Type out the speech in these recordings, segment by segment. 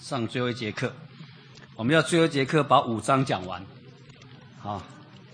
上最后一节课，我们要最后一节课把5章讲完。好，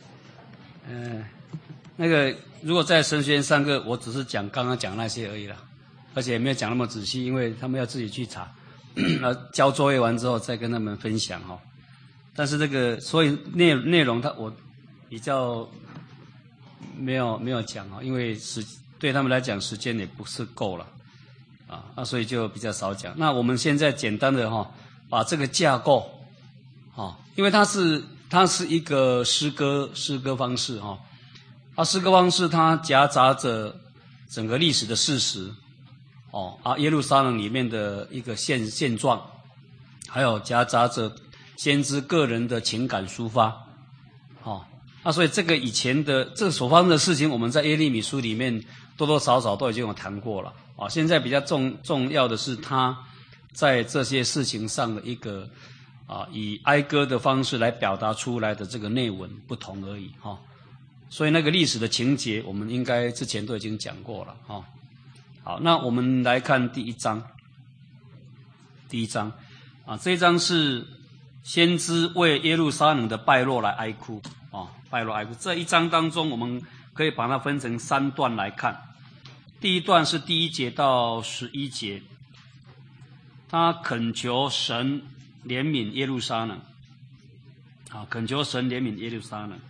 那个如果在神学院上课，我只是讲刚刚讲那些而已啦，而且也没有讲那么仔细，因为他们要自己去查，交作业完之后再跟他们分享哈。但是这个所以内容我比较没有讲哈，因为对他们来讲时间也不是够了。所以就比较少讲。那我们现在简单的把这个架构，因为它是一个诗歌方式诗歌方式它夹杂着整个历史的事实，耶路撒冷里面的一个现状，还有夹杂着先知个人的情感抒发，所以这个以前的这个所发生的事情，我们在耶利米书里面多多少少都已经有谈过了。现在比较重要的是他在这些事情上的一个以哀歌的方式来表达出来的这个内文不同而已所以那个历史的情节我们应该之前都已经讲过了好，那我们来看第一章。这一章是先知为耶路撒冷的败落来哀哭败落哀哭。这一章当中我们可以把它分成3段来看。第一段是第1节到11节，他恳求神怜悯耶路撒冷，恳求神怜悯耶路撒冷，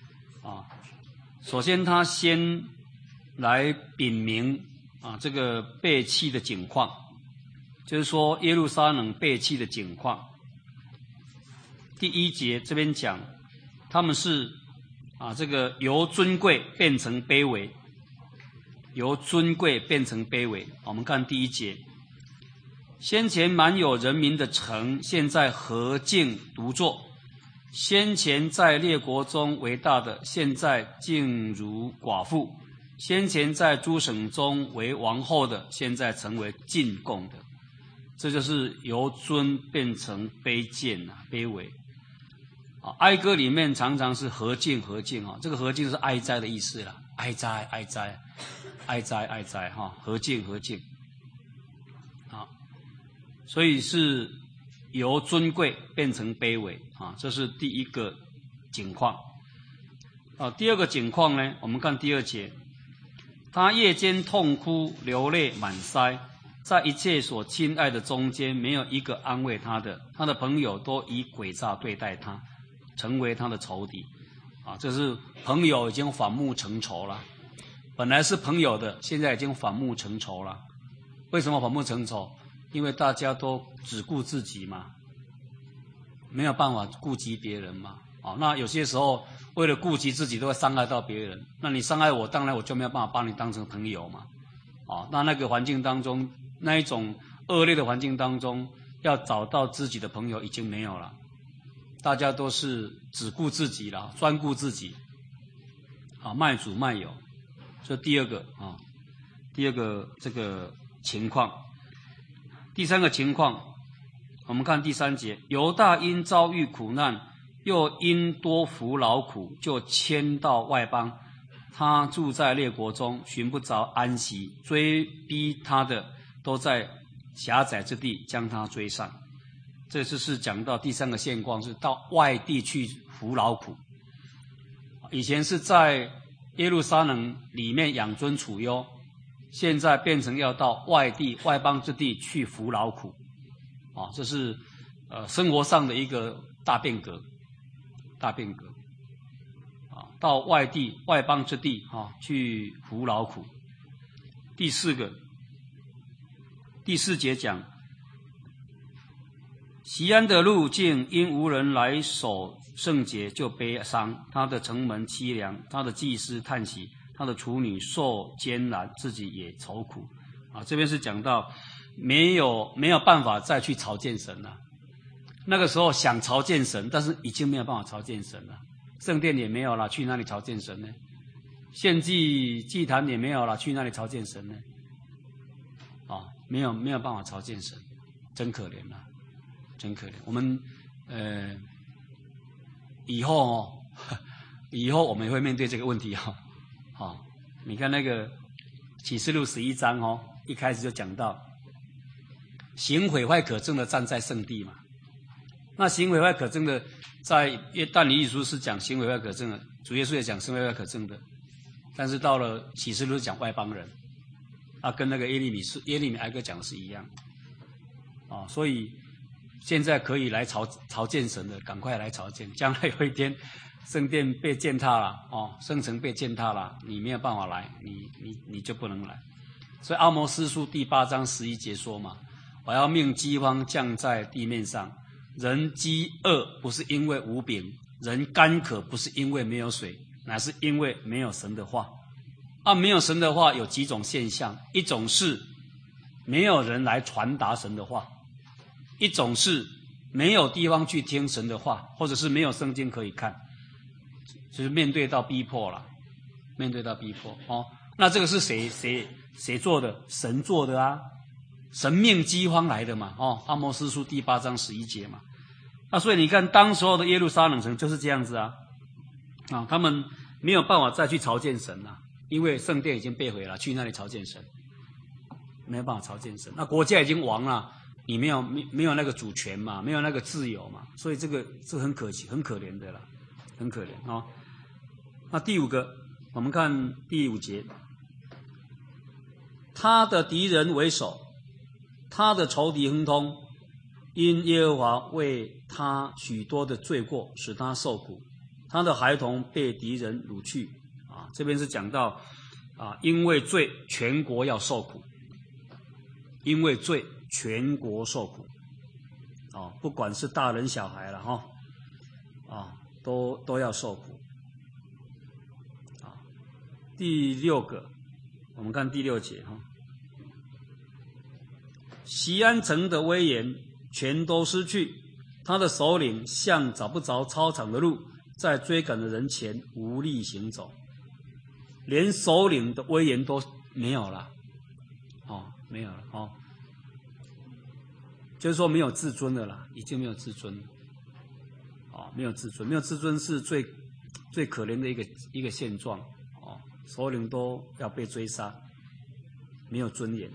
首先他先来禀明这个背弃的景况，就是说耶路撒冷背弃的景况。第1节这边讲，他们是这个由尊贵变成卑微。由尊贵变成卑微。我们看第1节，先前满有人民的城，现在何竟独坐；先前在列国中为大的，现在竟如寡妇；先前在诸省中为王后的，现在成为进贡的。这就是由尊变成卑贱卑微。哀歌里面常常是何竟这个何竟是哀哉的意思啦，哀哉何竟所以是由尊贵变成卑微这是第一个景况。第二个景况呢，我们看第2节，他夜间痛哭流泪满腮，在一切所亲爱的中间没有一个安慰他的，他的朋友都以诡诈对待他，成为他的仇敌这是朋友已经反目成仇了。本来是朋友的，现在已经反目成仇了。为什么反目成仇？因为大家都只顾自己嘛，没有办法顾及别人嘛。那有些时候为了顾及自己都会伤害到别人，那你伤害我，当然我就没有办法把你当成朋友嘛。那个环境当中，那一种恶劣的环境当中，要找到知己的朋友已经没有了，大家都是只顾自己了，专顾自己卖主卖友。这第二个这个情况。第3个情况，我们看第3节，犹大因遭遇苦难，又因多服劳苦，就迁到外邦。他住在列国中，寻不着安息，追逼他的都在狭窄之地将他追上。这是讲到第3个现况，是到外地去服劳苦。以前是在耶路撒冷里面养尊处优，现在变成要到外邦之地去服劳苦这是生活上的一个大变革到外邦之地去服劳苦。第4节讲，锡安的路径因无人来守圣洁就悲伤，他的城门凄凉，他的祭司叹息，他的处女受艰难，自己也愁苦这边是讲到没有办法再去朝见神了。那个时候想朝见神，但是已经没有办法朝见神了，圣殿也没有了，去哪里朝见神呢？献祭祭坛也没有了，去哪里朝见神呢？没有办法朝见神，真可怜了，真可怜。我们以后我们也会面对这个问题你看那个启示录11章一开始就讲到， 行毁坏可憎的站在圣地嘛。那行毁坏可憎的，在但以理书是讲行毁坏可憎的，主耶稣也讲行毁坏可憎的，但是到了启示录是讲外邦人，跟那个耶利米哀歌讲的是一样，所以现在可以来朝见神的，赶快来朝见。将来有一天圣殿被践踏了，圣城被践踏了，你没有办法来，你就不能来。所以阿摩司书第8章11节说嘛，我要命饥荒降在地面上，人饥饿不是因为无饼，人干渴不是因为没有水，乃是因为没有神的话。没有神的话有几种现象，一种是没有人来传达神的话，一种是没有地方去听神的话，或者是没有圣经可以看，就是面对到逼迫了，面对到逼迫那这个是谁做的？神做的啊，神命饥荒来的嘛阿摩司书第8章11节嘛。那所以你看当时候的耶路撒冷城就是这样子他们没有办法再去朝见神了，因为圣殿已经被毁了，去那里朝见神没有办法朝见神。那国家已经亡了，你没有那个主权嘛，没有那个自由嘛，所以这很可惜，很可怜的啦，很可怜那第5个，我们看第5节，他的敌人为首，他的仇敌亨通，因耶和华为他许多的罪过使他受苦，他的孩童被敌人掳去这边是讲到因为罪全国要受苦，因为罪全国受苦不管是大人小孩了都要受苦第6个，我们看第6节锡安城的威严全都失去，他的首领像找不着操场的路，在追赶的人前无力行走，连首领的威严都没有了没有了就是说没有自尊的啦，已经没有自尊没有自尊，没有自尊是最可怜的一个现状首领都要被追杀，没有尊严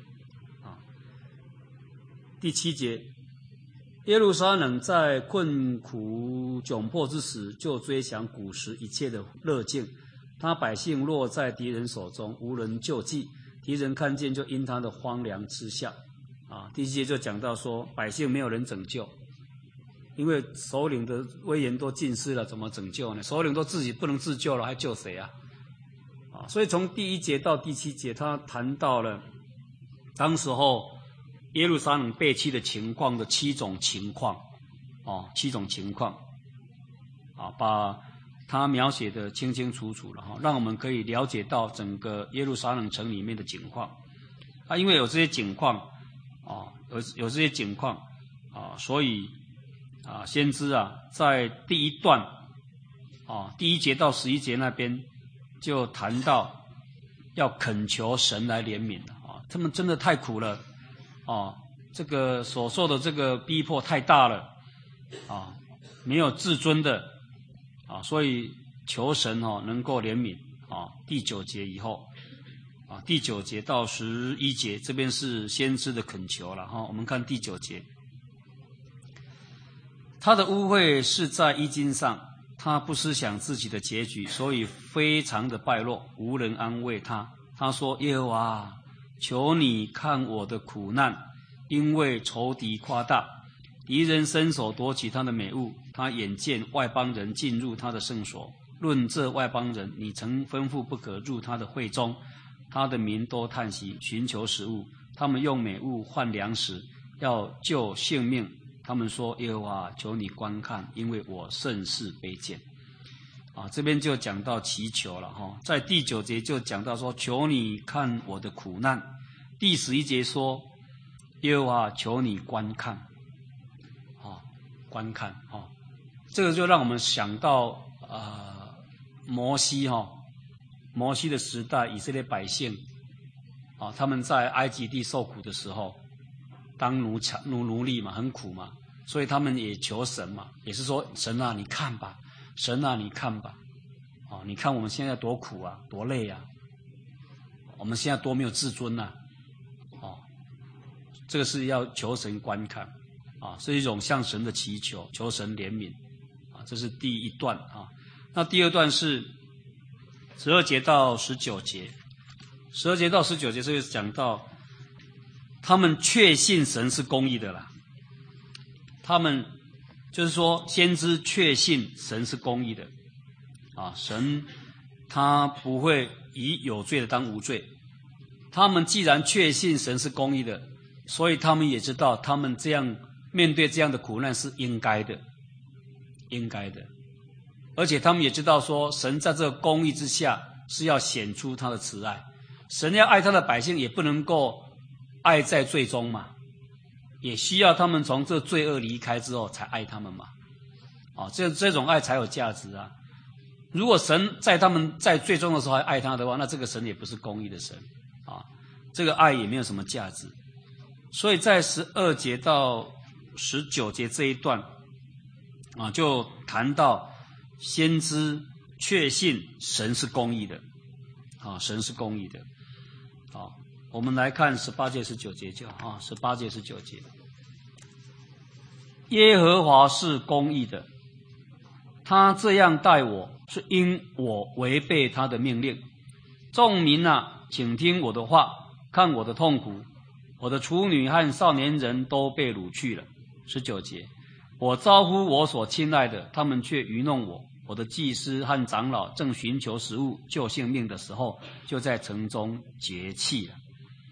第7节，耶路撒冷在困苦窘迫之时，就追想古时一切的乐境，他百姓落在敌人手中，无人救济，敌人看见就因他的荒凉嗤笑第7节就讲到说百姓没有人拯救，因为首领的威严都尽失了，怎么拯救呢？首领都自己不能自救了，还救谁所以从第1节到第7节，他谈到了当时候耶路撒冷被欺的情况的7种情况7种情况把它描写的清清楚楚了让我们可以了解到整个耶路撒冷城里面的景况因为有这些景况有这些景况所以先知在第1段第1节到11节那边就谈到要恳求神来怜悯了他们真的太苦了这个所受的这个逼迫太大了没有自尊的所以求神能够怜悯第9节以后第9节到11节这边是先知的恳求了我们看第9节，他的污秽是在衣襟上，他不思想自己的结局，所以非常的败落，无人安慰他。他说：耶和华，求你看我的苦难，因为仇敌夸大，敌人伸手夺取他的美物，他眼见外邦人进入他的圣所。论这外邦人，你曾吩咐不可入他的会中，他的民都叹息，寻求食物，他们用美物换粮食，要救性命。他们说：耶和华，求你观看，因为我甚是卑贱。这边就讲到祈求了在第9节就讲到说，求你看我的苦难。第11节说，耶和华，求你观看。观看这个就让我们想到摩西摩西的时代，以色列百姓他们在埃及地受苦的时候，当奴隶嘛，很苦嘛，所以他们也求神嘛，也是说神啊，你看吧，神啊，你看吧，你看我们现在多苦啊，多累啊，我们现在多没有自尊啊， 这个是要求神观看啊，是一种向神的祈求，求神怜悯啊，这是第一段啊。那第二段是12节到19节，12节到19节，这个讲到他们确信神是公义的啦，他们就是说先知确信神是公义的啊，神他不会以有罪的当无罪。他们既然确信神是公义的，所以他们也知道他们这样面对这样的苦难是应该的，应该的。而且他们也知道说，神在这个公义之下是要显出他的慈爱。神要爱他的百姓，也不能够爱在罪中嘛，也需要他们从这罪恶离开之后才爱他们嘛。啊，这种爱才有价值啊。如果神在他们在最终的时候还爱他的话，那这个神也不是公义的神啊，这个爱也没有什么价值。所以在12节到19节这一段啊，就谈到先知确信神是公义的啊，神是公义的。好，我们来看18节19节就好啊，18节19节，耶和华是公义的，他这样待我，是因我违背他的命令。众民啊，请听我的话，看我的痛苦，我的处女和少年人都被掳去了。19节，我招呼我所亲爱的，他们却愚弄我。我的祭司和长老正寻求食物救性命的时候，就在城中绝气了。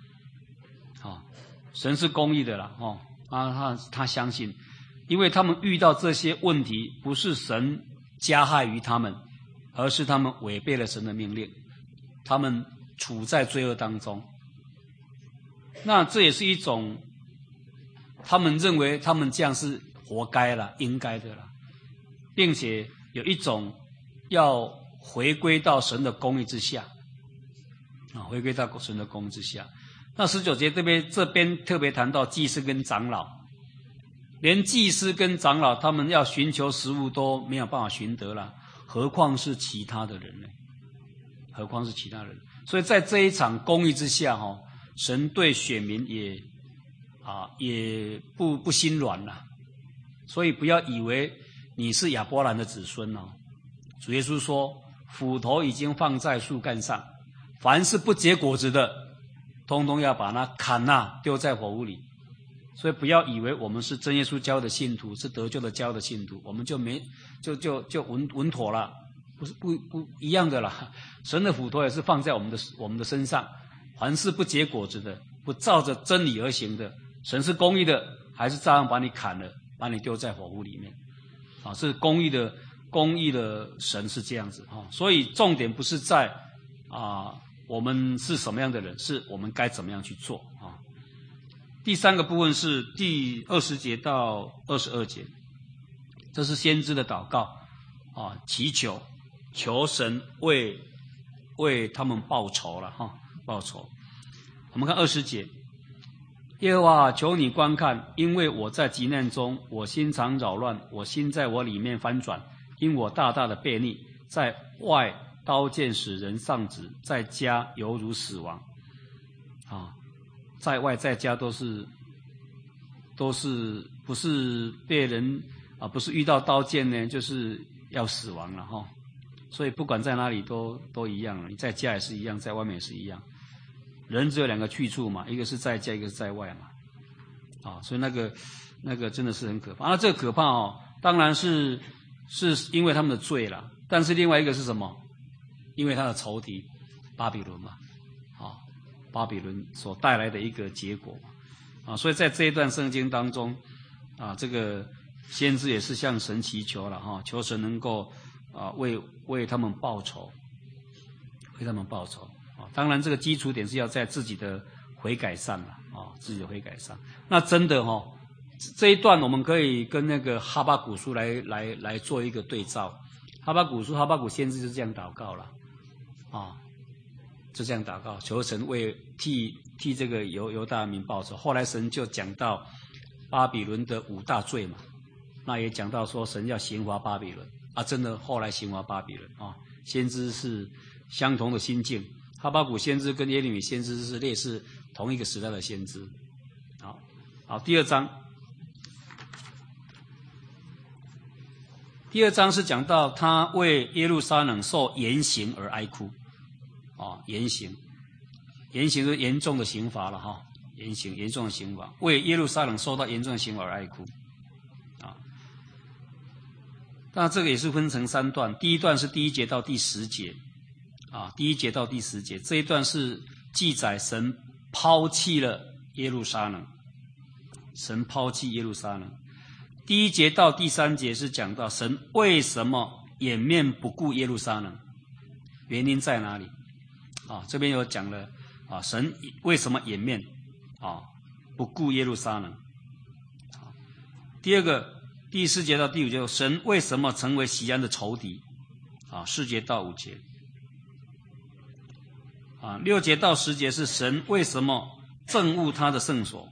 神是公义的啦，他相信，因为他们遇到这些问题，不是神加害于他们，而是他们违背了神的命令，他们处在罪恶当中。那这也是一种他们认为他们这样是活该了，应该的了，并且有一种要回归到神的公义之下啊，回归到神的公义之下。那19节这边特别谈到祭司跟长老，连祭司跟长老他们要寻求食物都没有办法寻得了，何况是其他的人呢？何况是其他人？所以在这一场公义之下，神对选民也不心软了。所以不要以为你是亚伯兰的子孙哦。主耶稣说，斧头已经放在树干上，凡是不结果子的，通通要把它砍丢在火屋里。所以不要以为我们是真耶稣教的信徒，是得救的教的信徒，我们就稳妥了，不一样的啦。神的斧头也是放在我们的身上，凡是不结果子的，不照着真理而行的，神是公义的，还是照样把你砍了，把你丢在火屋里面。是公义的神是这样子啊。所以重点不是在我们是什么样的人，是我们该怎么样去做啊。第三个部分是第20节到22节，这是先知的祷告啊，祈求神为他们报仇了哈，报仇。我们看20节，耶和华，求你观看，因为我在急难中，我心常扰乱，我心在我里面翻转，因我大大的悖逆，在外刀剑使人丧子，在家犹如死亡。在外在家都是不是被人不是遇到刀剑呢，就是要死亡了哈。所以不管在哪里都一样，你在家也是一样，在外面也是一样。人只有2个去处嘛，一个是在家，一个是在外嘛。所以那个真的是很可怕。那这个可怕当然是因为他们的罪啦，但是另外一个是什么？因为他的仇敌巴比伦嘛，巴比伦所带来的一个结果所以在这一段圣经当中这个先知也是向神祈求了求神能够为他们报仇，为他们报仇当然这个基础点是要在自己的悔改上了自己的悔改上。那真的这一段我们可以跟那个哈巴谷书来做一个对照。哈巴谷先知就这样祷告了就这样祷告，求神替这个犹大民报仇。后来神就讲到巴比伦的5大罪嘛，那也讲到说神要刑罚巴比伦真的后来刑罚巴比伦先知是相同的心境。哈巴谷先知跟耶利米先知是类似同一个时代的先知。好。 好，第二章。第二章是讲到他为耶路撒冷受严刑而哀哭，严刑是严重的刑罚了哈，严重的刑罚，为耶路撒冷受到严重的刑罚而哀哭，那这个也是分成3段，第一段是第1节到第10节，第1节到第10节，这一段是记载神抛弃了耶路撒冷，神抛弃耶路撒冷。第1节到第3节是讲到神为什么掩面不顾耶路撒冷，原因在哪里？这边有讲了神为什么掩面不顾耶路撒冷。第二个第4节到第5节，神为什么成为锡安的仇敌？4节到5节。6节到10节是神为什么憎恶他的圣所，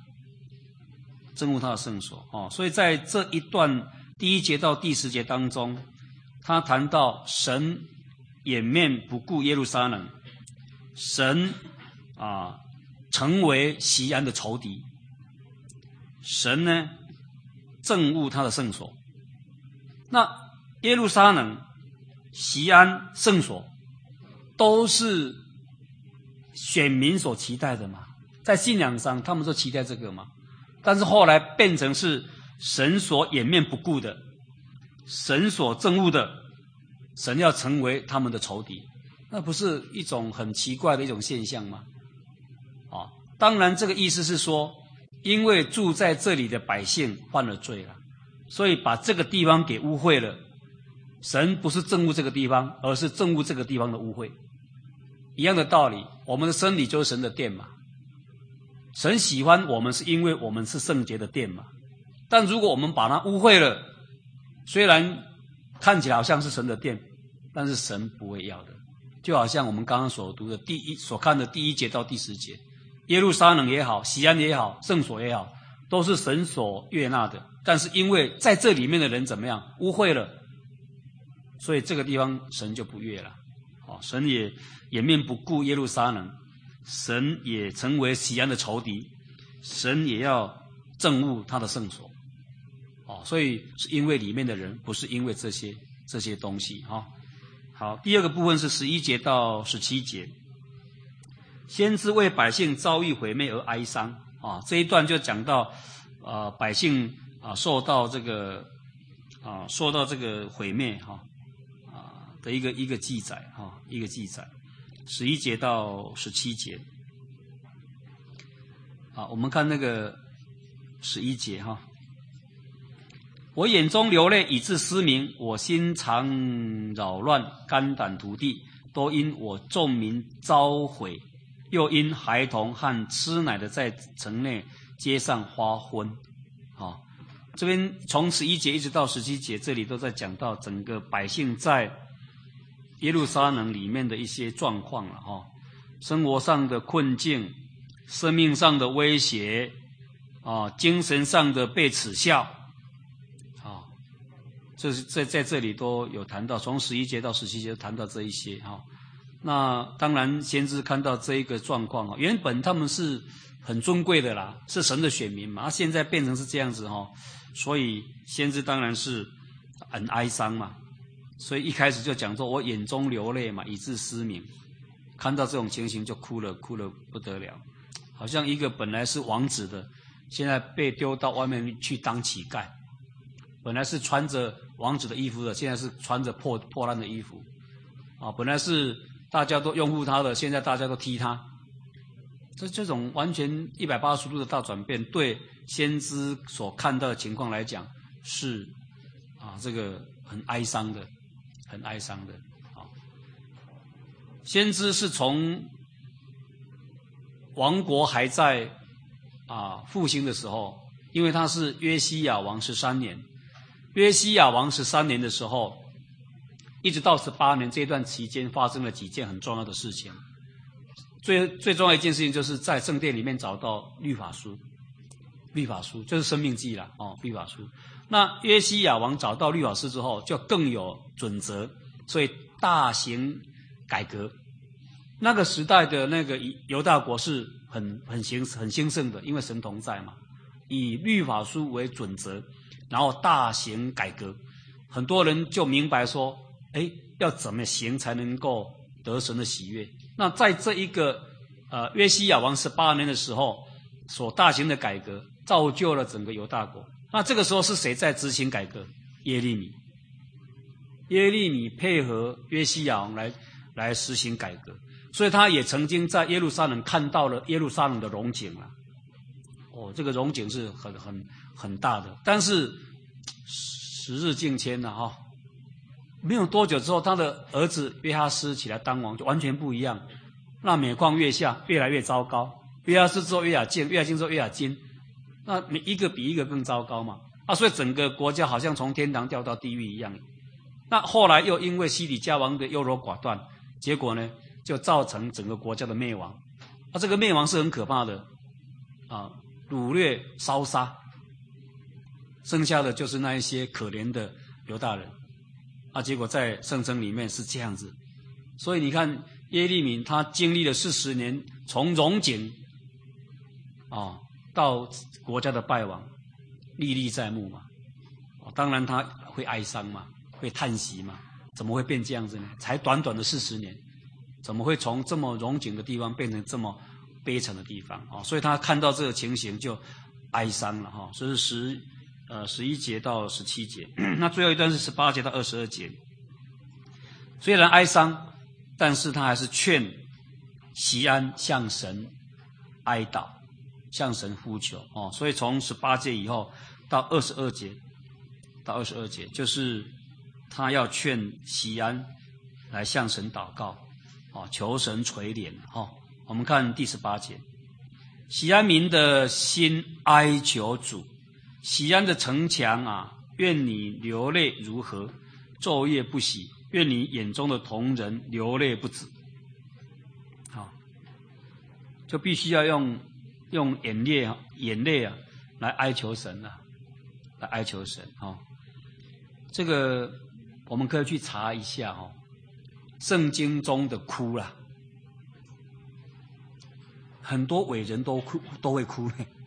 所以在这一段第1节到第10节当中，他谈到神掩面不顾耶路撒冷，神成为锡安的仇敌，神呢憎恶他的圣所。那耶路撒冷、锡安、圣所都是选民所期待的嘛，在信仰上他们都期待这个嘛。但是后来变成是神所掩面不顾的，神所憎恶的，神要成为他们的仇敌，那不是一种很奇怪的一种现象吗？当然这个意思是说，因为住在这里的百姓犯了罪了，所以把这个地方给污秽了。神不是憎恶这个地方，而是憎恶这个地方的污秽。一样的道理，我们的身体就是神的殿嘛。神喜欢我们是因为我们是圣洁的殿嘛。但如果我们把它污秽了，虽然看起来好像是神的殿，但是神不会要的。就好像我们刚刚所读的所看的第1节到第10节，耶路撒冷也好，锡安也好，圣所也好，都是神所悦纳的。但是因为在这里面的人怎么样污秽了，所以这个地方神就不悦了。神也掩面不顾耶路撒冷，神也成为锡安的仇敌，神也要憎恶他的圣所。所以是因为里面的人，不是因为这些东西。好，第二个部分是11节到17节，先知为百姓遭遇毁灭而哀伤。这一段就讲到百姓受到这个毁灭的一个记载，11节到17节。我们看那个11节我眼中流泪以致失明，我心常扰乱，肝胆涂地，都因我众民遭毁，又因孩童和吃奶的在城内街上发昏。这边从11节一直到17节，这里都在讲到整个百姓在耶路撒冷里面的一些状况了生活上的困境，生命上的威胁精神上的被耻笑这是在这里都有谈到，从11节到17节谈到这一些那当然先知看到这一个状况原本他们是很尊贵的啦，是神的选民嘛，现在变成是这样子所以先知当然是很哀伤嘛。所以一开始就讲说我眼中流泪嘛，以致失明，看到这种情形就哭了不得了，好像一个本来是王子的，现在被丢到外面去当乞丐，本来是穿着王子的衣服的，现在是穿着破烂的衣服本来是大家都拥护他的，现在大家都踢他。这种完全180度的大转变，对先知所看到的情况来讲是这个很哀伤的。先知是从王国还在复兴的时候，因为他是约西亚王13年，约西亚王13年的时候，一直到18年这段期间发生了几件很重要的事情。最重要的一件事情就是在圣殿里面找到律法书就是生命记啦律法书。那约西亚王找到律法书之后，就更有准则，所以大型改革。那个时代的那个犹大国是很兴盛的，因为神同在嘛。 以律法书为准则，然后大行改革。很多人就明白说，要怎么行才能够得神的喜悦？那在这一个约西亚王18年的时候，所大型的改革，造就了整个犹大国。那这个时候是谁在执行改革？耶利米。耶利米配合约西亚王来实行改革，所以他也曾经在耶路撒冷看到了耶路撒冷的荣景了。这个荣景是很大的，但是时日境迁了哈，没有多久之后，他的儿子约哈斯起来当王，就完全不一样。那每况愈下，越来越糟糕。约哈斯之后约雅敬，约雅敬之后约雅斤，那每一个比一个更糟糕嘛。所以整个国家好像从天堂掉到地狱一样。那后来又因为西底家王的优柔寡断，结果呢，就造成整个国家的灭亡。这个灭亡是很可怕的掳掠烧杀，剩下的就是那一些可怜的犹大人结果在圣经里面是这样子。所以你看耶利米他经历了40年，从荣景到国家的败亡，历历在目嘛。当然他会哀伤嘛，会叹息嘛，怎么会变这样子呢？才短短的40年，怎么会从这么荣景的地方变成这么悲惨的地方所以他看到这个情形就哀伤了这是11节到17节。那最后一段是18节到22节。虽然哀伤，但是他还是劝锡安向神哀悼，向神呼求所以从18节以后到22节，就是他要劝锡安来向神祷告求神垂怜我们看第18节，锡安民的心哀求主，锡安的城墙愿你流泪如何，昼夜不息，愿你眼中的瞳人流泪不止。就必须要用眼泪来哀求神来哀求神这个我们可以去查一下圣经中的哭啦。很多伟人都会哭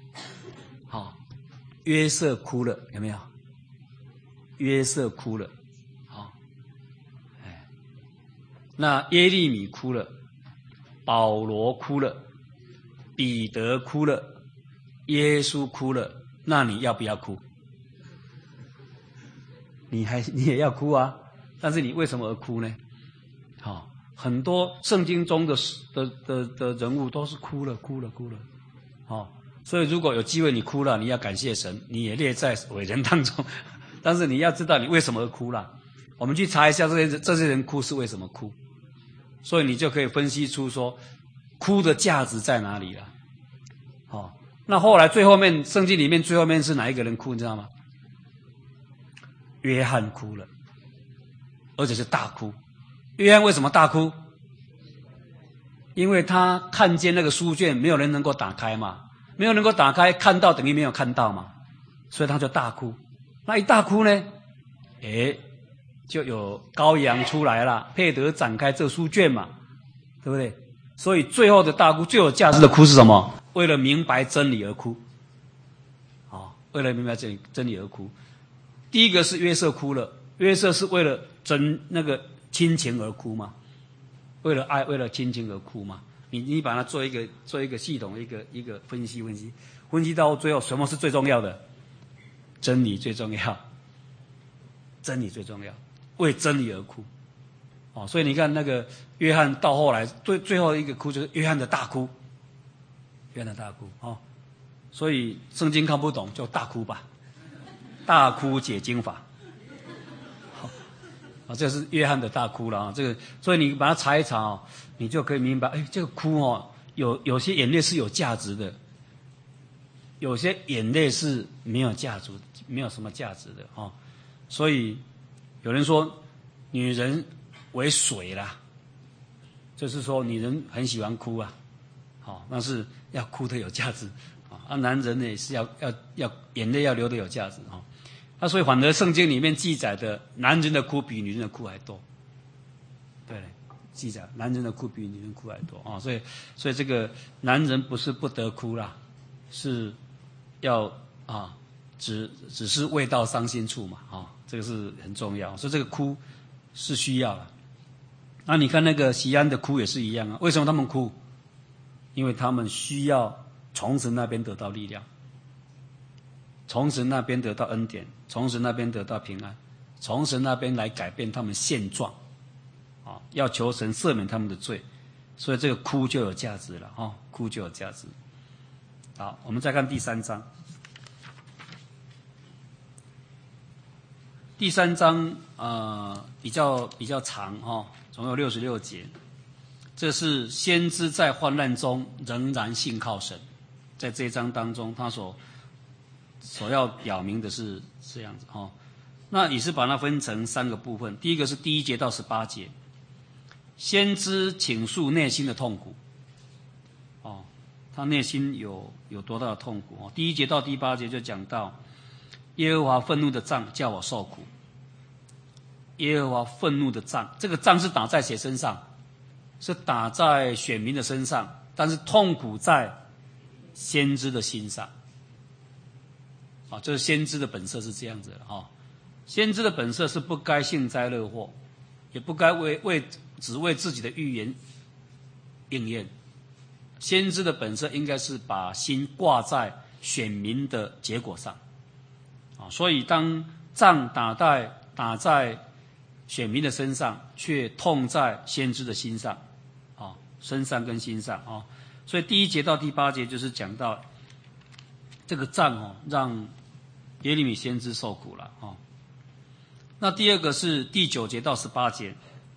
约瑟哭了，有没有？约瑟哭了那耶利米哭了，保罗哭了，彼得哭了，耶稣哭了，那你要不要哭？你也要哭但是你为什么而哭呢？很多圣经中的人物都是哭了。所以如果有机会你哭了，你要感谢神，你也列在伟人当中。但是你要知道你为什么而哭了。我们去查一下这些人哭是为什么哭，所以你就可以分析出说哭的价值在哪里了。那后来最后面圣经里面最后面是哪一个人哭你知道吗？约翰哭了，而且是大哭。约翰为什么大哭？因为他看见那个书卷没有人能够打开嘛，没有能够打开，看到等于没有看到嘛，所以他就大哭。那一大哭呢，就有羔羊出来了，配得展开这书卷嘛，对不对？所以最后的大哭，最有价值的哭是什么？为了明白真理而哭为了明白真理而哭。第一个是约瑟哭了，约瑟是为了那个亲情而哭嘛，为了爱，为了亲情而哭嘛。你把它做一个系统，一个分析到最后，什么是最重要的？真理最重要，真理最重要，为真理而哭所以你看那个约翰到后来最后一个哭就是约翰的大哭，约翰的大哭所以圣经看不懂就大哭吧，大哭解经法这是约翰的大哭了这个，所以你把它查一查你就可以明白，这个哭有些眼泪是有价值的，有些眼泪是没有价值，没有什么价值的所以有人说女人为水啦，就是说女人很喜欢哭但是要哭得有价值男人呢也是要眼泪要流得有价值所以反而圣经里面记载的男人的哭比女人的哭还多，对，记载男人的哭比女人哭还多所以这个男人不是不得哭啦，是要啊，只是未到伤心处嘛，这个是很重要，所以这个哭是需要的。那你看那个西安的哭也是一样啊，为什么他们哭？因为他们需要从神那边得到力量，从神那边得到恩典，从神那边得到平安，从神那边来改变他们现状，要求神赦免他们的罪，所以这个哭就有价值了，哭就有价值。好，我们再看第3章。第3章比较长总有66节。这是先知在患难中仍然信靠神，在这一章当中，他所要表明的是这样子那也是把它分成3个部分。第一个是第1节到18节，先知倾诉内心的痛苦他内心有多大的痛苦第1节到第8节就讲到耶和华愤怒的杖叫我受苦。耶和华愤怒的杖，这个杖是打在谁身上？是打在选民的身上，但是痛苦在先知的心上这是先知的本色是这样子的先知的本色是不该幸灾乐祸，也不该只为自己的预言应验。先知的本色应该是把心挂在选民的结果上所以当杖打在选民的身上，却痛在先知的心上身上跟心上所以第1节到第8节就是讲到这个杖让耶利米先知受苦了那第二个是第9节到18节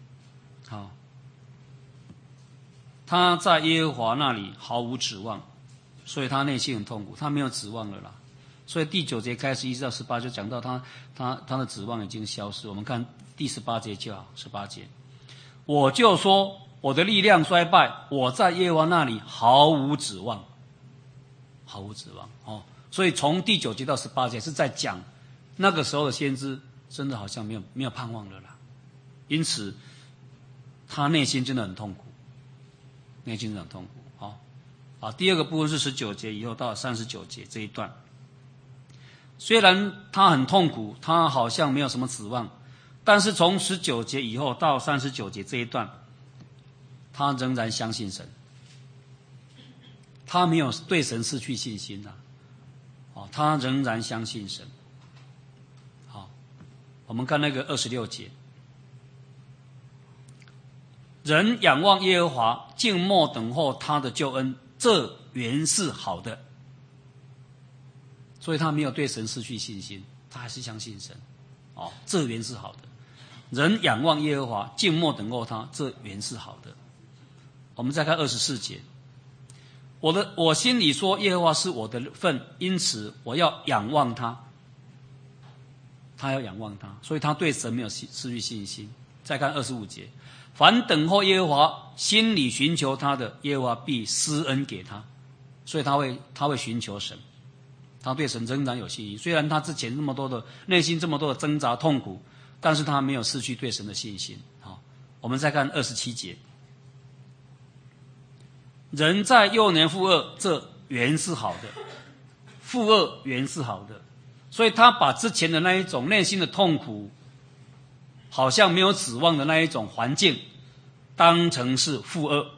他在耶和华那里毫无指望，所以他内心很痛苦，他没有指望了啦。所以第9节开始1到18就讲到他的指望已经消失。我们看第18节就好，18节，我就说我的力量衰败，我在耶和华那里毫无指望，毫无指望所以从第9节到18节是在讲那个时候的先知真的好像没有盼望了啦，因此他内心真的很痛苦，内心真的很痛苦第二个部分是19节以后到39节这一段，虽然他很痛苦，他好像没有什么指望，但是从19节以后到39节这一段，他仍然相信神，他没有对神失去信心他仍然相信神。好，我们看那个26节，人仰望耶和华，静默等候他的救恩，这原是好的。所以他没有对神失去信心，他还是相信神这原是好的。人仰望耶和华，静默等候他，这原是好的。我们再看24节，我心里说耶和华是我的份，因此我要仰望他。他要仰望他，所以他对神没有失去信心。再看25节，凡等候耶和华，心里寻求他的，耶和华必施恩给他。所以他会寻求神，他对神仍然有信心。虽然他之前内心这么多的挣扎痛苦，但是他没有失去对神的信心。我们再看27节，人在幼年负恶，这原是好的，负恶原是好的。所以他把之前的那一种内心的痛苦，好像没有指望的那一种环境，当成是负恶，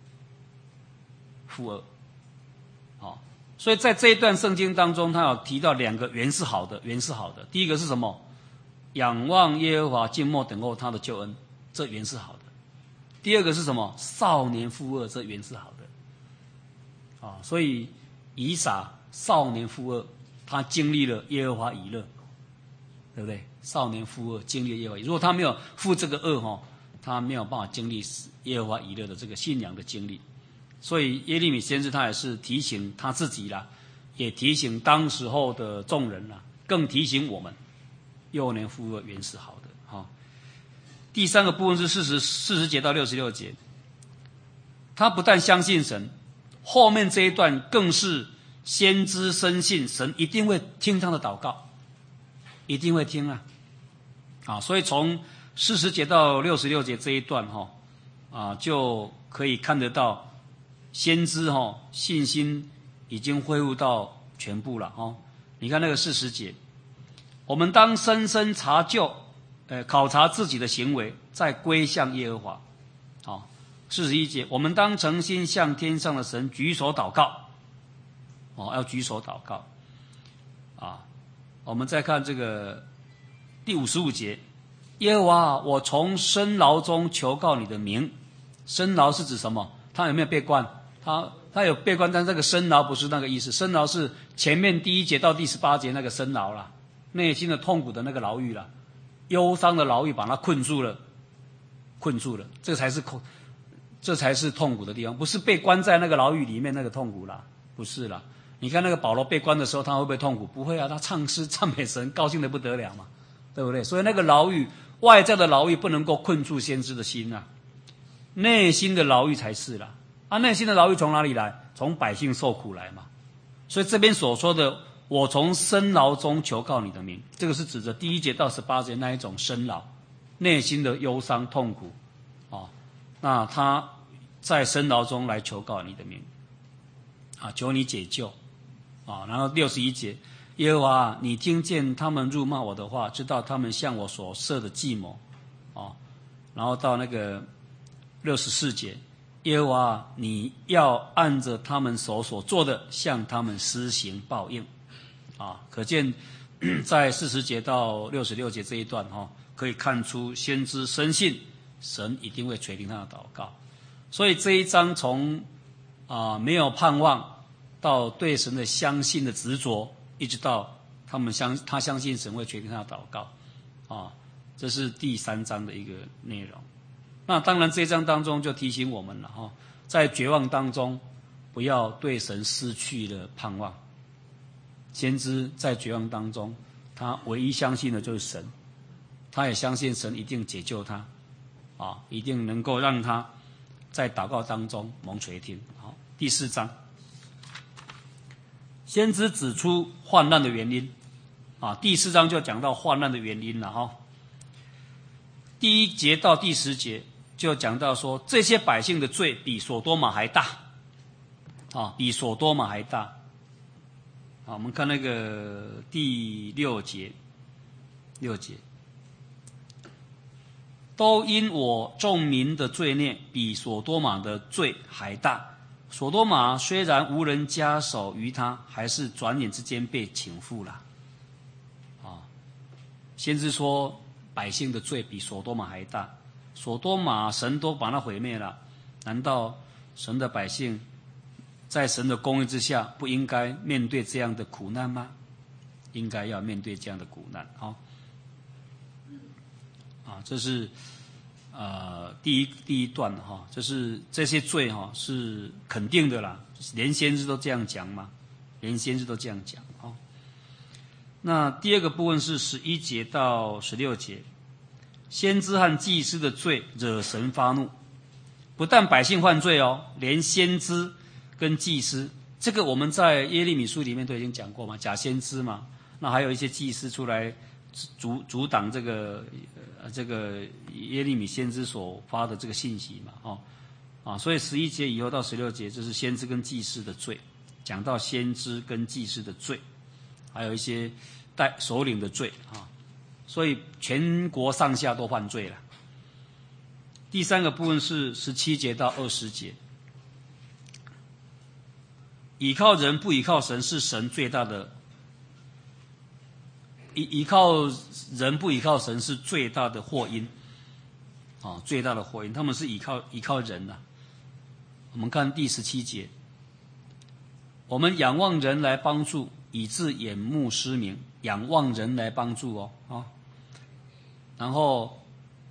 负恶。所以在这一段圣经当中，他有提到2个原是好的，原是好的。第一个是什么？仰望耶和华，静默等候他的救恩，这原是好的。第二个是什么？少年负恶，这原是好的。所以以撒少年负恶，他经历了耶和华以勒，对不对？少年负恶，经历了耶和华以勒。如果他没有负这个恶他没有办法经历耶和华以勒的这个信仰的经历。所以耶利米先知他也是提醒他自己啦，也提醒当时候的众人啦，更提醒我们，幼年负恶原是好的。第3个部分是40节到66节，他不但相信神，后面这一段更是先知深信神一定会听他的祷告，一定会听所以从40节到66节这一段就可以看得到先知信心已经恢复到全部了你看那个40节，我们当深深查究，考察自己的行为，再归向耶和华。好，41节，我们当诚心向天上的神举手祷告。要举手祷告。我们再看这个第55节，耶和华，我从深牢中求告你的名。深牢是指什么？他有没有被关？他有被关，但这个深牢不是那个意思。深牢是前面第1节到第18节那个深牢啦，内心的痛苦的那个牢狱啦，忧伤的牢狱把他困住了，这才是痛苦的地方，不是被关在那个牢狱里面那个痛苦啦，不是啦。你看那个保罗被关的时候，他会不会痛苦？不会啊，他唱诗赞美神，高兴得不得了嘛，对不对？所以那个牢狱，外在的牢狱不能够困住先知的心啊，内心的牢狱才是啦。内心的牢狱从哪里来？从百姓受苦来嘛。所以这边所说的，我从深牢中求告你的名，这个是指着第1节到18节那一种深牢，内心的忧伤痛苦那他在深牢中来求告你的名求你解救然后61节，耶和华，你听见他们辱骂我的话，知道他们向我所设的计谋然后到那个64节，耶和华，你要按着他们手所做的向他们施行报应可见在40节到66节这一段可以看出先知深信神一定会垂听他的祷告。所以这一章从没有盼望到对神的相信的执着，一直到他相信神会垂听他的祷告这是第3章的一个内容。那当然这一章当中就提醒我们了在绝望当中不要对神失去了盼望。先知在绝望当中，他唯一相信的就是神，他也相信神一定解救他一定能够让他在祷告当中蒙垂听。好，第4章，先知指出患难的原因第4章就讲到患难的原因了第1节到第10节就讲到说，这些百姓的罪比所多玛还大比所多玛还大我们看那个第6节，都因我众民的罪孽比所多玛的罪还大。所多玛虽然无人加手于他，还是转眼之间被倾覆了先知说百姓的罪比所多玛还大，所多玛神都把它毁灭了，难道神的百姓在神的公义之下不应该面对这样的苦难吗？应该要面对这样的苦难这是第一段这是这些罪是肯定的啦，连先知都这样讲嘛，那第2个部分是11节到16节，先知和祭司的罪惹神发怒，不但百姓犯罪连先知跟祭司，这个我们在耶利米书里面都已经讲过嘛，假先知嘛，那还有一些祭司出来阻挡这个耶利米先知所发的这个信息嘛所以11节以后到16节这是先知跟祭司的罪，讲到先知跟祭司的罪，还有一些首领的罪所以全国上下都犯罪了。第3个部分是17节到20节，倚靠人不倚靠神是神最大的，倚靠人不倚靠神是最大的祸因最大的祸因，他们是倚靠人我们看第17节，我们仰望人来帮助，以致眼目失明，仰望人来帮助然后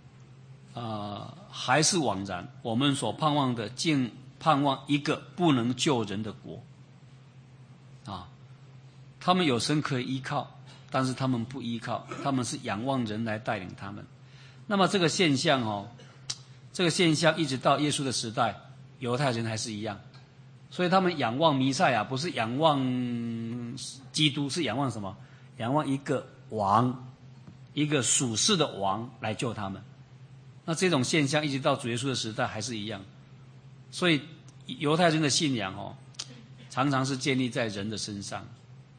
还是枉然，我们所盼望的竟盼望一个不能救人的国他们有神可以依靠，但是他们不依靠，他们是仰望人来带领他们。那么这个现象一直到耶稣的时代，犹太人还是一样，所以他们仰望弥赛亚，不是仰望基督，是仰望什么？仰望一个王，一个属世的王来救他们。那这种现象一直到主耶稣的时代还是一样，所以犹太人的信仰常常是建立在人的身上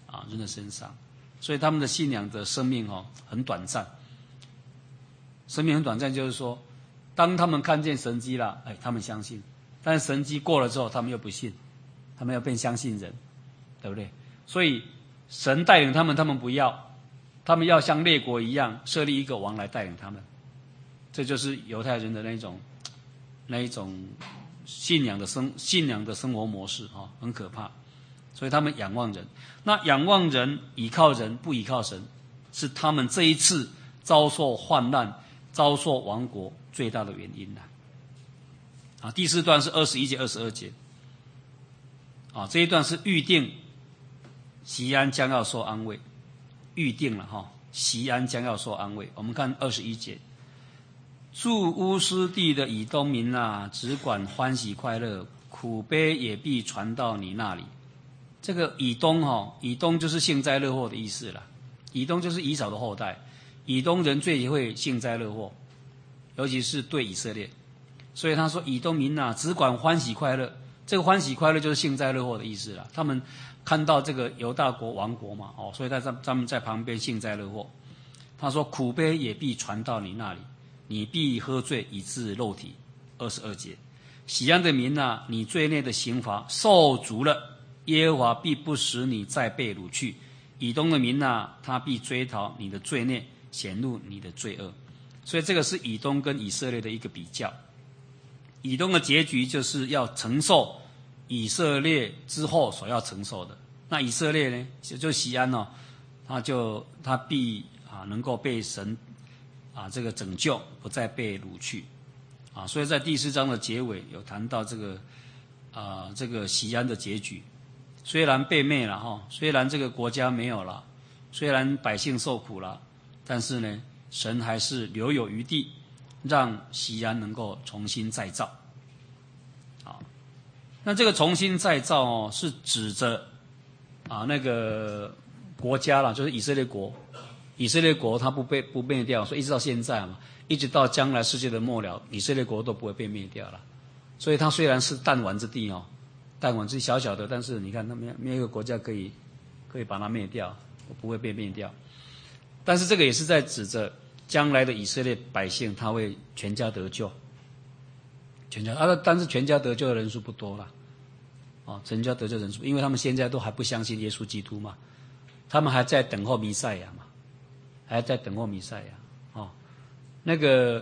人的身上，所以他们的信仰的生命很短暂。生命很短暂，就是说，当他们看见神迹了，他们相信；但是神迹过了之后，他们又不信，他们要变相信人，对不对？所以神带领他们，他们不要，他们要像列国一样设立一个王来带领他们。这就是犹太人的那一种信仰的生活模式很可怕。所以他们仰望人，那仰望人、倚靠人、不倚靠神，是他们这一次遭受患难、遭受亡国最大的原因了。第4段是21节、22节。这一段是预定锡安将要受安慰，预定了锡安将要受安慰。我们看21节，住乌斯地的以东民只管欢喜快乐，苦悲也必传到你那里。这个以东以东就是幸灾乐祸的意思啦。以东就是以扫的后代，以东人最会幸灾乐祸，尤其是对以色列。所以他说以东民只管欢喜快乐，这个欢喜快乐就是幸灾乐祸的意思啦。他们看到这个犹大国亡国嘛，所以他们在旁边幸灾乐祸。他说苦悲也必传到你那里，你必喝醉以致肉体。22节，锡安的民你罪孽的刑罚受足了，耶和华必不使你再被掳去。以东的民他必追讨你的罪孽，显露你的罪恶。所以这个是以东跟以色列的一个比较。以东的结局就是要承受以色列之后所要承受的。那以色列呢，就锡安他必能够被神这个拯救，不再被掳去所以在第4章的结尾有谈到这个锡安的结局。虽然被灭了虽然这个国家没有了，虽然百姓受苦了，但是呢，神还是留有余地，让锡安能够重新再造。好，那这个重新再造是指着那个国家啦，就是以色列国。以色列国它不灭掉，所以一直到现在嘛，一直到将来世界的末了，以色列国都不会被灭掉了。所以它虽然是弹丸之地弹丸之地小小的，但是你看，它没有一个国家可以把它灭掉，不会被灭掉。但是这个也是在指着将来的以色列百姓，他会全家得救，但是全家得救的人数不多了，全家得救人数，因为他们现在都还不相信耶稣基督嘛，他们还在等候弥赛亚嘛，还在等候弥赛亚那个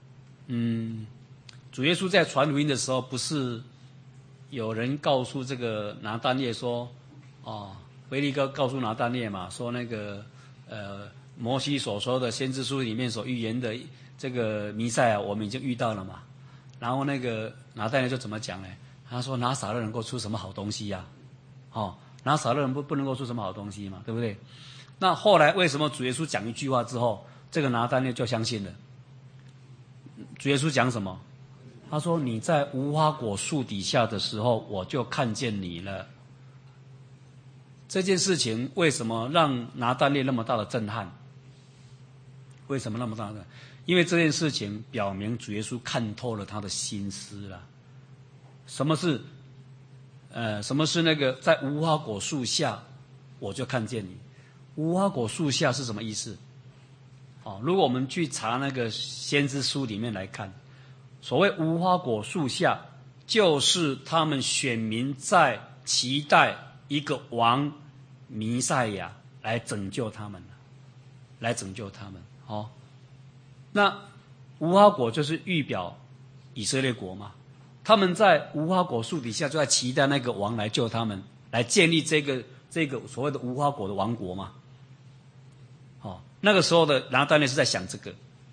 主耶稣在传福音的时候，不是有人告诉这个拿但业说，腓力哥告诉拿但业嘛，说那个摩西所说的先知书里面所预言的这个弥赛亚，我们已经遇到了嘛。然后那个拿但业就怎么讲呢？他说拿撒勒能够出什么好东西呀？拿撒勒人不能够出什么好东西嘛，对不对？那后来为什么主耶稣讲一句话之后，这个拿但业就相信了？主耶稣讲什么？他说你在无花果树底下的时候，我就看见你了。这件事情为什么让拿但业那么大的震撼？为什么那么大的？因为这件事情表明主耶稣看透了他的心思了。什么是那个在无花果树下我就看见你？无花果树下是什么意思？如果我们去查那个先知书里面来看，所谓无花果树下，就是他们选民在期待一个王弥赛亚来拯救他们，那无花果就是预表以色列国嘛，他们在无花果树底下就在期待那个王来救他们，来建立这个所谓的无花果的王国嘛。那个时候的拿但业是在想这个，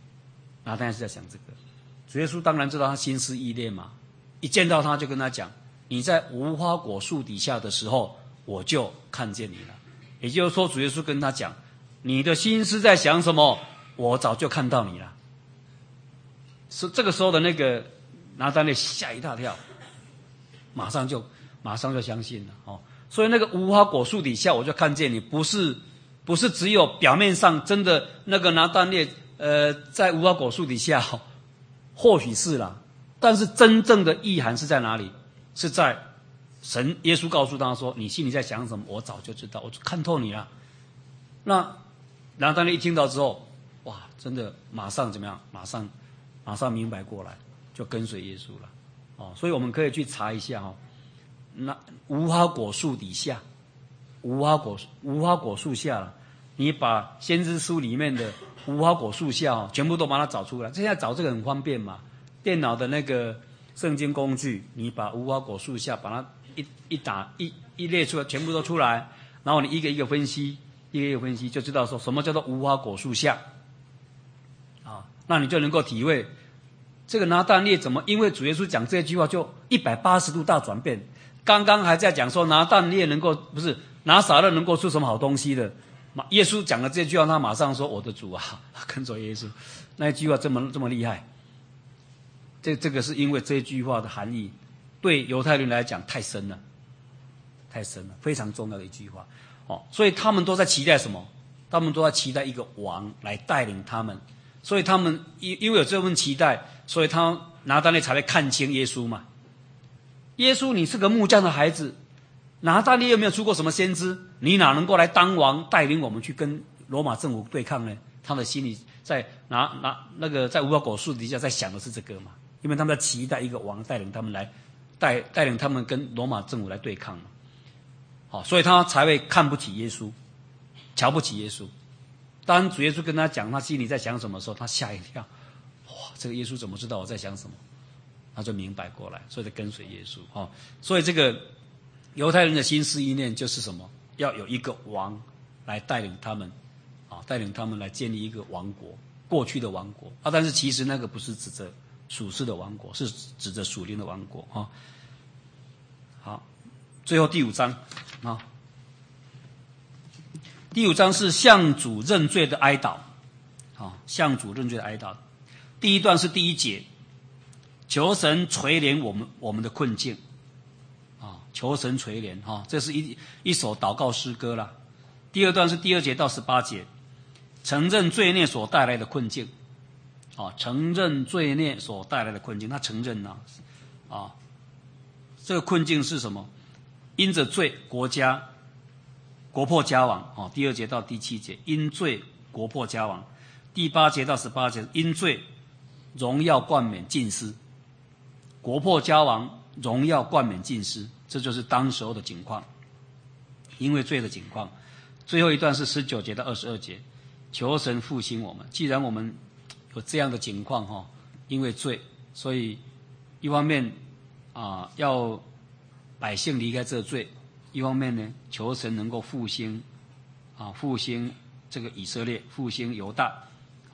主耶稣当然知道他心思意念嘛，一见到他就跟他讲，你在无花果树底下的时候，我就看见你了。也就是说，主耶稣跟他讲，你的心思在想什么，我早就看到你了。是这个时候的那个拿但业吓一大跳，马上就相信了所以那个无花果树底下我就看见你，不是只有表面上真的那个拿但业在无花果树底下或许是啦，但是真正的意涵是在哪里？是在耶稣告诉他说：“你心里在想什么？我早就知道，我看透你了。”那拿但业一听到之后，哇，真的马上怎么样？马上明白过来，就跟随耶稣了。哦，所以我们可以去查一下哦。那无花果树底下，无花果树下了，你把先知书里面的无花果树下哦，全部都把它找出来。现在找这个很方便嘛，电脑的那个圣经工具，你把无花果树下把它一列出来，全部都出来，然后你一个一个分析，就知道说什么叫做无花果树下啊，那你就能够体会这个拿但业怎么因为主耶稣讲这句话就180度大转变。刚刚还在讲说拿但业不是拿撒勒能够出什么好东西的，耶稣讲了这句话，他马上说：“我的主啊，跟着耶稣。”那一句话这么厉害，这个是因为这句话的含义对犹太人来讲太深了，非常重要的一句话。哦，所以他们都在期待什么？他们都在期待一个王来带领他们。所以他们因为有这份期待，所以拿但业才会看清耶稣嘛。耶稣，你是个木匠的孩子，拿但业有没有出过什么先知？你哪能够来当王，带领我们去跟罗马政府对抗呢？他的心里在在无花果树底下在想的是这个嘛，因为他们在期待一个王带领他们来带领他们跟罗马政府来对抗嘛。好，所以他才会看不起耶稣，瞧不起耶稣。当主耶稣跟他讲他心里在想什么的时候，他吓一跳，哇，这个耶稣怎么知道我在想什么？他就明白过来，所以就跟随耶稣。哦，所以这个犹太人的心思意念就是什么？要有一个王来带领他们，带领他们来建立一个王国，过去的王国啊。但是其实那个不是指着属世的王国，是指着属灵的王国啊。好，最后第5章啊，第5章是向主认罪的哀悼啊，向主认罪的哀悼。第一段是第1节。求神垂怜我们的困境，啊，求神垂怜哈，这是一首祷告诗歌啦。第2段是第2节到18节，承认罪孽所带来的困境，啊，承认罪孽所带来的困境，他承认啊，这个困境是什么？因着罪，国破家亡，啊，第2节到第7节，因罪国破家亡，第8节到18节，因罪荣耀冠冕尽失。国破家亡，荣耀冠冕尽失，这就是当时候的景况，因为罪的景况。最后一段是19节到22节，求神复兴我们。既然我们有这样的景况因为罪，所以一方面要百姓离开这个罪，一方面呢，求神能够复兴这个以色列，复兴犹大，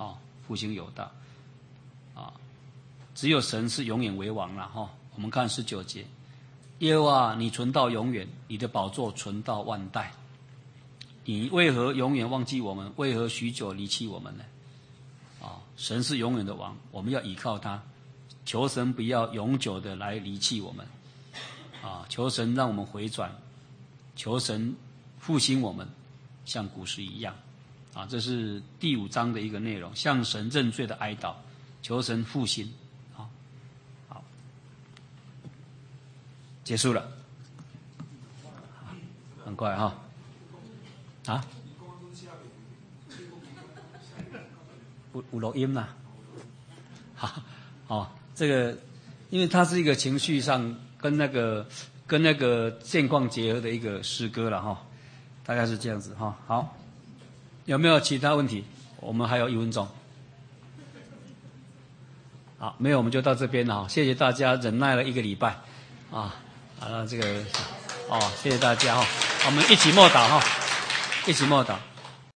只有神是永远为王了哈。我们看19节，耶和华你存到永远，你的宝座存到万代。你为何永远忘记我们？为何许久离弃我们呢？神是永远的王，我们要依靠他，求神不要永久的来离弃我们，求神让我们回转，求神复兴我们，像古时一样，这是第5章的一个内容，向神认罪的哀悼，求神复兴。好，结束了，很快哈。有录音啦，这个因为它是一个情绪上跟那个现况结合的一个诗歌了哈，大概是这样子哈。好，有没有其他问题？我们还有1分钟。好，没有我们就到这边了哈。谢谢大家忍耐了1个礼拜这个谢谢大家哈。我们一起默祷哈，一起默祷。